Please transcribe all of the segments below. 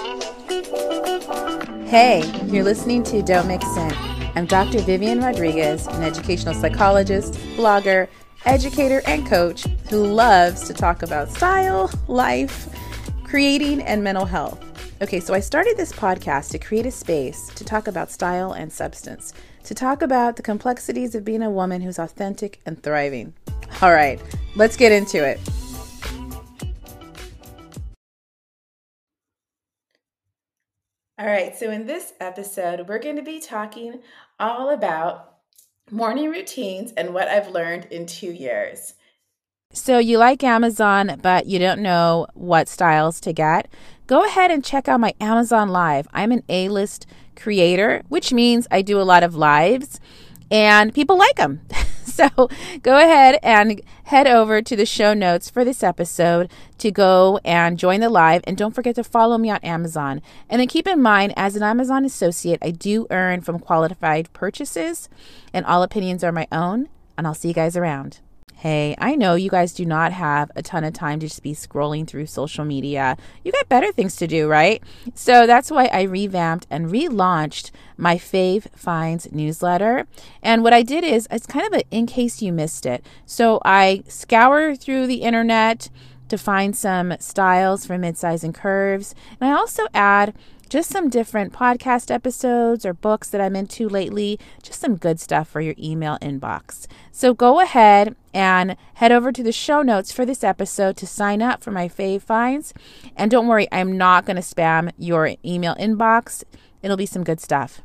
Hey, you're listening to Don't Mix In. I'm Dr. Vivian Rodriguez, an educational psychologist, blogger, educator, and coach who loves to talk about style, life, creating, and mental health. Okay, so I started this podcast to create a space to talk about style and substance, to talk about the complexities of being a woman who's authentic and thriving. All right, let's get into it. All right, so in this episode, we're going to be talking all about morning routines and what I've learned in 2 years. So you like Amazon, but you don't know what styles to get? Go ahead and check out my Amazon Live. I'm an A-list creator, which means I do a lot of lives, and people like them. So go ahead and head over to the show notes for this episode to go and join the live. And don't forget to follow me on Amazon. And then keep in mind, as an Amazon associate, I do earn from qualified purchases, and all opinions are my own. And I'll see you guys around. Hey, I know you guys do not have a ton of time to just be scrolling through social media. You got better things to do, right? So that's why I revamped and relaunched my Fave Finds newsletter. And what I did is, it's kind of in case you missed it. So I scour through the internet to find some styles for midsize and curves. And I also add just some different podcast episodes or books that I'm into lately, just some good stuff for your email inbox. So go ahead and head over to the show notes for this episode to sign up for my Fave Finds. And don't worry, I'm not going to spam your email inbox. It'll be some good stuff.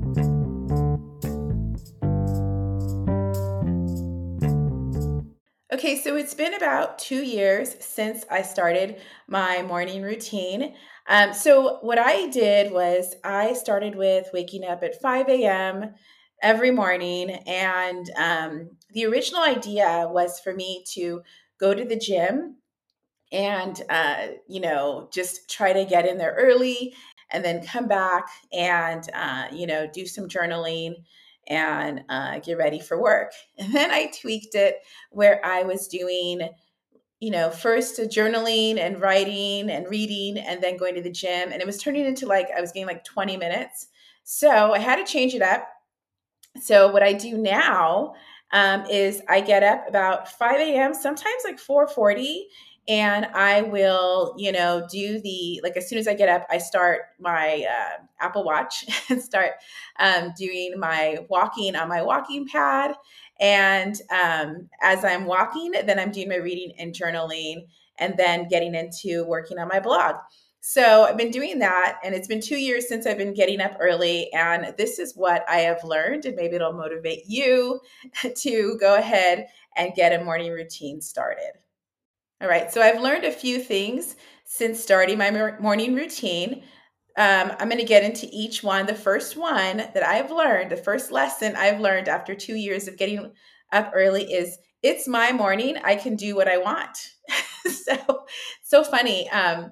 Okay, so it's been about 2 years since I started my morning routine. So what I did was I started with waking up at 5 a.m. every morning. And the original idea was for me to go to the gym and, just try to get in there early and then come back and, do some journaling and get ready for work. And then I tweaked it where I was doing first journaling and writing and reading and then going to the gym. And it was turning into I was getting 20 minutes. So I had to change it up. So what I do now is I get up about 5 a.m., sometimes 4:40. And I will, do as soon as I get up, I start my Apple Watch and start doing my walking on my walking pad. And as I'm walking, then I'm doing my reading and journaling and then getting into working on my blog. So I've been doing that, and it's been 2 years since I've been getting up early, and this is what I have learned, and maybe it'll motivate you to go ahead and get a morning routine started. All right, so I've learned a few things since starting my morning routine. I'm going to get into each one. The first one that I've learned, the first lesson I've learned after 2 years of getting up early is it's my morning. I can do what I want. So funny.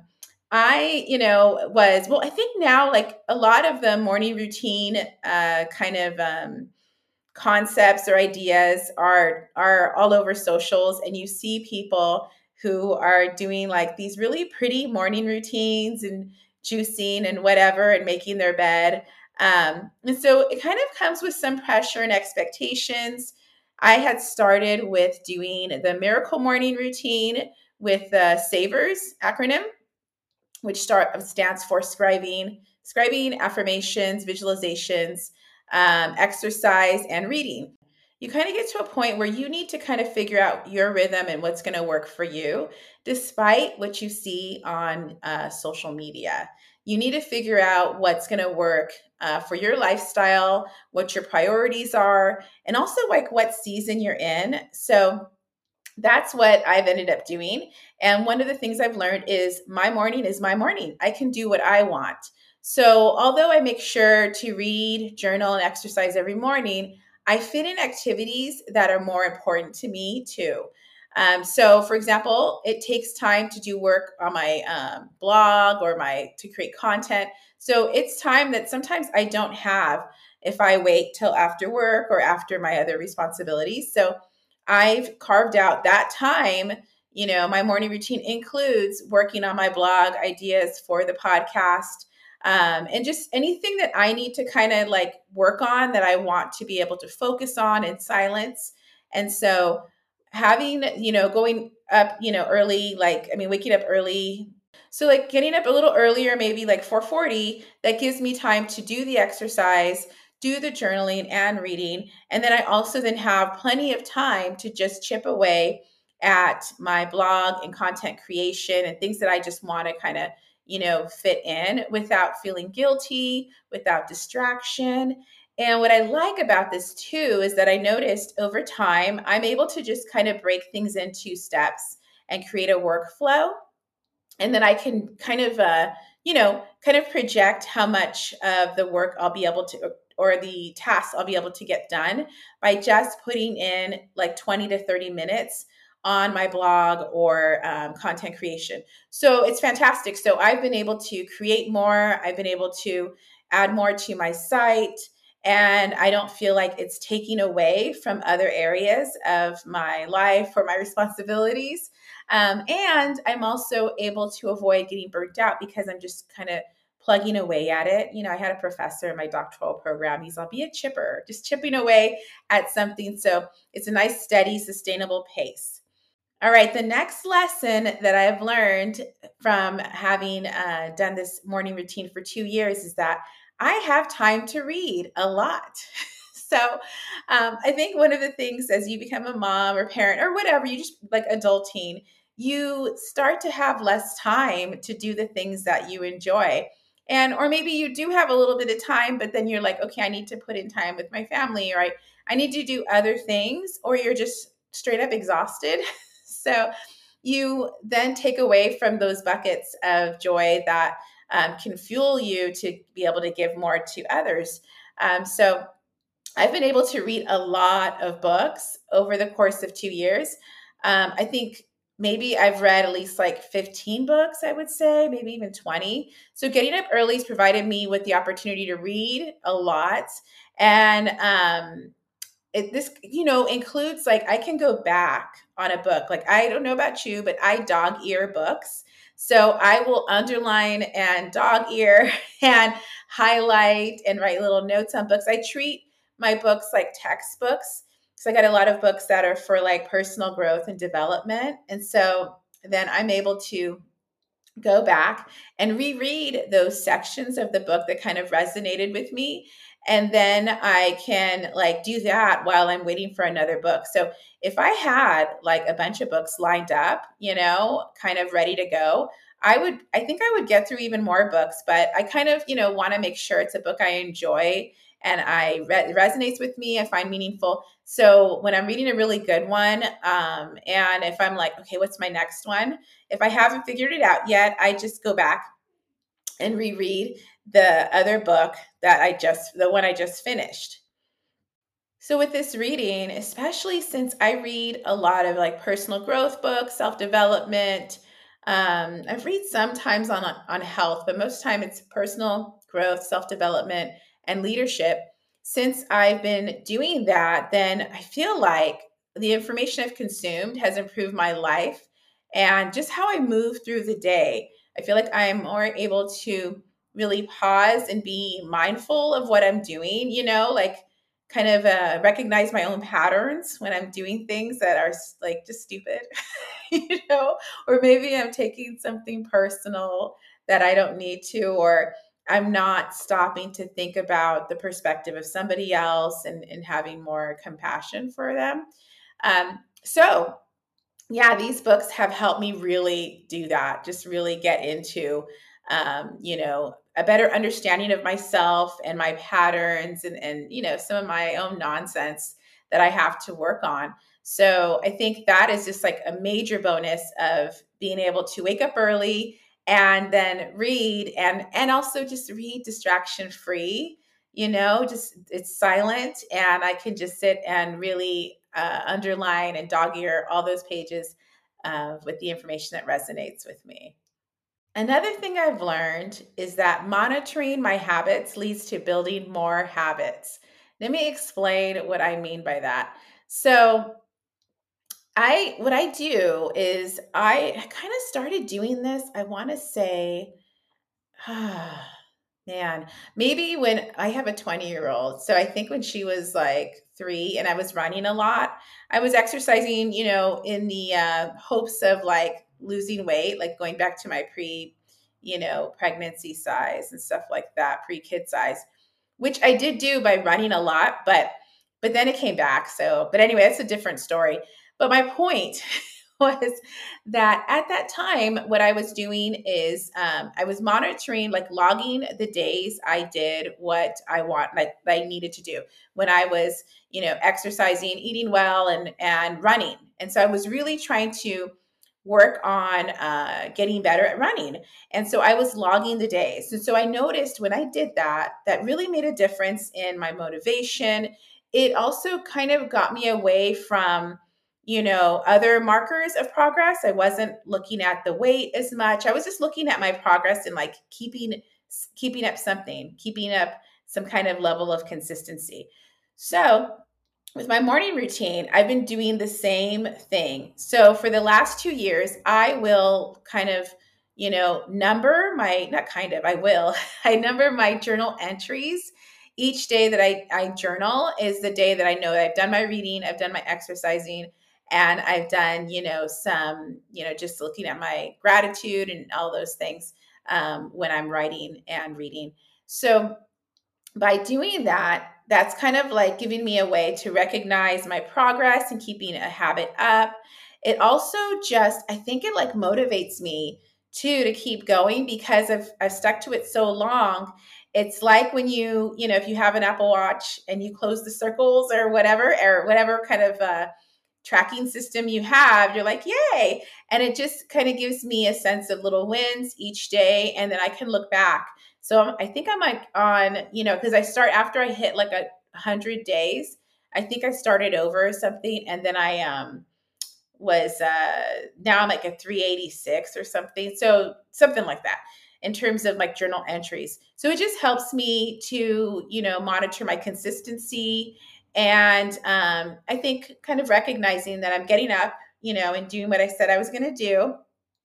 I think now a lot of the morning routine concepts or ideas are all over socials, and you see people who are doing these really pretty morning routines and juicing and whatever and making their bed. And so it kind of comes with some pressure and expectations. I had started with doing the Miracle Morning Routine with the SAVERS acronym, which stands for scribing, affirmations, visualizations, exercise, and reading. You kind of get to a point where you need to kind of figure out your rhythm and what's going to work for you, despite what you see on social media. You need to figure out what's going to work for your lifestyle, what your priorities are, and also what season you're in. So that's what I've ended up doing. And one of the things I've learned is my morning is my morning. I can do what I want. So although I make sure to read, journal, and exercise every morning, I fit in activities that are more important to me too. So for example, it takes time to do work on my blog or to create content. So it's time that sometimes I don't have if I wait till after work or after my other responsibilities. So I've carved out that time My morning routine includes working on my blog ideas for the podcast, and just anything that I need to kind of like work on that I want to be able to focus on in silence. And so having, going up, early, like, I mean, waking up early. So like getting up a little earlier, maybe like 4:40, that gives me time to do the exercise, do the journaling and reading. And then I also then have plenty of time to just chip away at my blog and content creation and things that I just want to kind of, fit in without feeling guilty, without distraction. And what I like about this too is that I noticed over time, I'm able to just kind of break things into steps and create a workflow. And then I can kind of project how much of the work I'll be able to, or the tasks I'll be able to get done by just putting in like 20 to 30 minutes on my blog or content creation. So it's fantastic. So I've been able to create more, I've been able to add more to my site, and I don't feel like it's taking away from other areas of my life or my responsibilities. And I'm also able to avoid getting burnt out because I'm just kind of plugging away at it. I had a professor in my doctoral program. He's, I'll be a chipper, just chipping away at something. So it's a nice, steady, sustainable pace. All right, the next lesson that I've learned from having done this morning routine for 2 years is that I have time to read a lot. So I think one of the things as you become a mom or parent or whatever, you just like adulting, you start to have less time to do the things that you enjoy. And, or maybe you do have a little bit of time, but then you're like, okay, I need to put in time with my family, or I need to do other things, or you're just straight up exhausted. So you then take away from those buckets of joy that can fuel you to be able to give more to others. So I've been able to read a lot of books over the course of 2 years. I think maybe I've read at least like 15 books, I would say, maybe even 20. So getting up early has provided me with the opportunity to read a lot. And this includes like I can go back on a book. Like, I don't know about you, but I dog ear books. So I will underline and dog ear and highlight and write little notes on books. I treat my books like textbooks. So I got a lot of books that are for like personal growth and development. And so then I'm able to go back and reread those sections of the book that kind of resonated with me. And then I can like do that while I'm waiting for another book. So if I had like a bunch of books lined up, kind of ready to go, I think I would get through even more books, but I kind of, want to make sure it's a book I enjoy and resonates with me, I find meaningful. So when I'm reading a really good one, and if I'm like, okay, what's my next one? If I haven't figured it out yet, I just go back and reread the other book the one I just finished. So with this reading, especially since I read a lot of like personal growth books, self-development, I've read sometimes on health, but most time it's personal growth, self-development, and leadership. Since I've been doing that, then I feel like the information I've consumed has improved my life and just how I move through the day. I feel like I'm more able to really pause and be mindful of what I'm doing, like kind of recognize my own patterns when I'm doing things that are like just stupid, or maybe I'm taking something personal that I don't need to, or I'm not stopping to think about the perspective of somebody else and having more compassion for them. So yeah, these books have helped me really do that, just really get into, a better understanding of myself and my patterns and, some of my own nonsense that I have to work on. So I think that is just like a major bonus of being able to wake up early and then read and also just read distraction free, just it's silent and I can just sit and really underline and dog ear all those pages with the information that resonates with me. Another thing I've learned is that monitoring my habits leads to building more habits. Let me explain what I mean by that. So, What I do is I kind of started doing this, I want to say, man, maybe when I have a 20-year-old. So I think when she was like 3 and I was running a lot, I was exercising, in the hopes of like losing weight, like going back to my pregnancy size and stuff like that, pre-kid size, which I did do by running a lot, but then it came back. So, but anyway, that's a different story. But my point was that at that time, what I was doing is I was monitoring, like logging the days I did what like I needed to do when I was, exercising, eating well, and running. And so I was really trying to work on getting better at running. And so I was logging the days. And so I noticed when I did that, that really made a difference in my motivation. It also kind of got me away from, other markers of progress. I wasn't looking at the weight as much. I was just looking at my progress and like keeping up something, keeping up some kind of level of consistency. So with my morning routine, I've been doing the same thing. So for the last 2 years, I will kind of, number my, not kind of, I will, I number my journal entries. Each day that I journal is the day that I know that I've done my reading, I've done my exercising, and I've done, some, just looking at my gratitude and all those things when I'm writing and reading. So by doing that, that's kind of like giving me a way to recognize my progress and keeping a habit up. It also just, I think it like motivates me too to keep going because I've stuck to it so long. It's like when if you have an Apple Watch and you close the circles or whatever kind of tracking system you have, you're like, yay. And it just kind of gives me a sense of little wins each day. And then I can look back. So I think I'm like on, because I start after I hit like 100 days. I think I started over or something. And then I was, now I'm like a 386 or something. So something like that in terms of like journal entries. So it just helps me to, monitor my consistency. And I think kind of recognizing that I'm getting up, and doing what I said I was going to do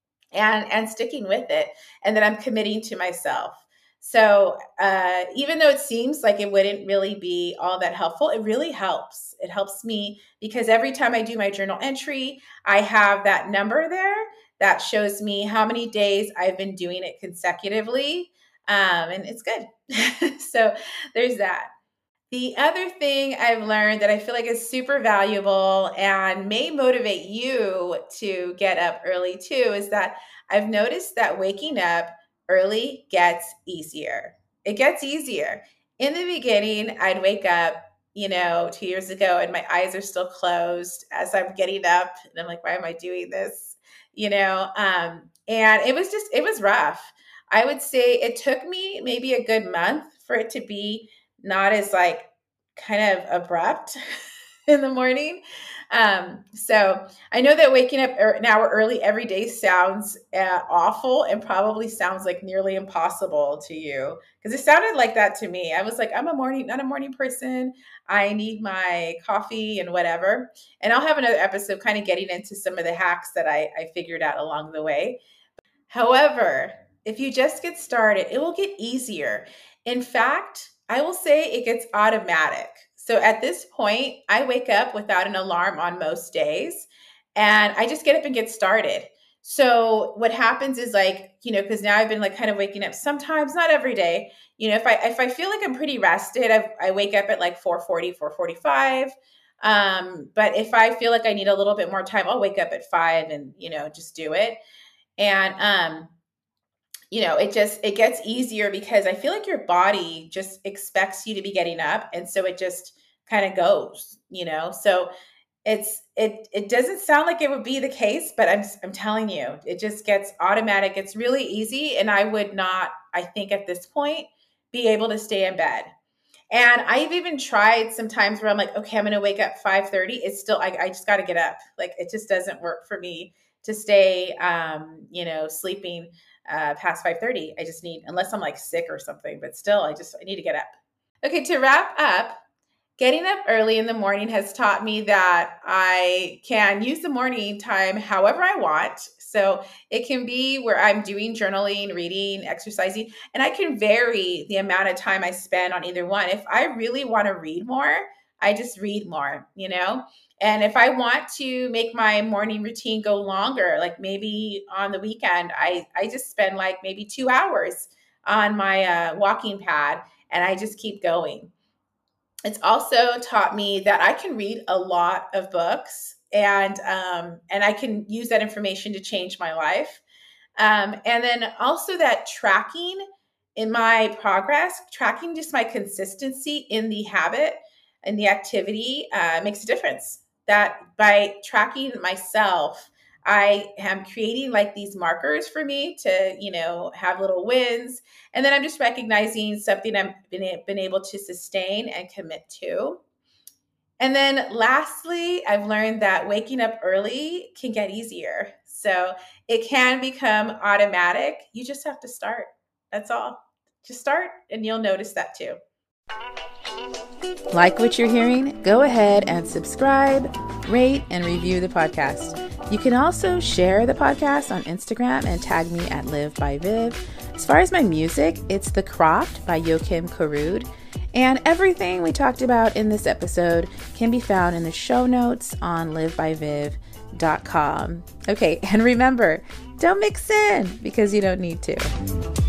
and sticking with it, and that I'm committing to myself. So even though it seems like it wouldn't really be all that helpful, it really helps. It helps me because every time I do my journal entry, I have that number there that shows me how many days I've been doing it consecutively, and it's good. So there's that. The other thing I've learned that I feel like is super valuable and may motivate you to get up early too is that I've noticed that waking up early gets easier. It gets easier. In the beginning, I'd wake up, 2 years ago, and my eyes are still closed as I'm getting up. And I'm like, why am I doing this? And it was rough. I would say it took me maybe a good month for it to be not as like kind of abrupt in the morning. So I know that waking up an hour early every day sounds awful and probably sounds like nearly impossible to you because it sounded like that to me. I was like, not a morning person. I need my coffee and whatever. And I'll have another episode kind of getting into some of the hacks that I figured out along the way. However, if you just get started, it will get easier. In fact, I will say it gets automatic. So at this point, I wake up without an alarm on most days and I just get up and get started. So what happens is like, because now I've been like kind of waking up sometimes, not every day. If I feel like I'm pretty rested, I wake up at like 4:40, 4:45. But if I feel like I need a little bit more time, I'll wake up at 5 and, just do it. And it gets easier because I feel like your body just expects you to be getting up, and so it just kind of goes. So it doesn't sound like it would be the case, but I'm telling you, it just gets automatic. It's really easy, and I would not, I think at this point, be able to stay in bed. And I've even tried sometimes where I'm like, okay, I'm going to wake up 5:30. It's still, I just got to get up. Like it just doesn't work for me to stay, sleeping past 5:30. I just need, unless I'm like sick or something, but still, I need to get up. Okay, to wrap up, Getting up early in the morning has taught me that I can use the morning time however I want. So it can be where I'm doing journaling, reading, exercising, and I can vary the amount of time I spend on either one. If I really want to read more, I just read more, And if I want to make my morning routine go longer, like maybe on the weekend, I just spend like maybe 2 hours on my walking pad and I just keep going. It's also taught me that I can read a lot of books and I can use that information to change my life. And then also that tracking in my progress, tracking just my consistency in the habit and the activity makes a difference. That by tracking myself, I am creating like these markers for me to, have little wins. And then I'm just recognizing something I've been able to sustain and commit to. And then lastly, I've learned that waking up early can get easier. So it can become automatic. You just have to start. That's all. Just start and you'll notice that too. Like what you're hearing? Go ahead and subscribe, rate, and review the podcast. You can also share the podcast on Instagram and tag me at Live by Viv. As far as my music, it's The Croft by Joachim Karud. And everything we talked about in this episode can be found in the show notes on livebyviv.com. Okay, and remember, don't mix in because you don't need to.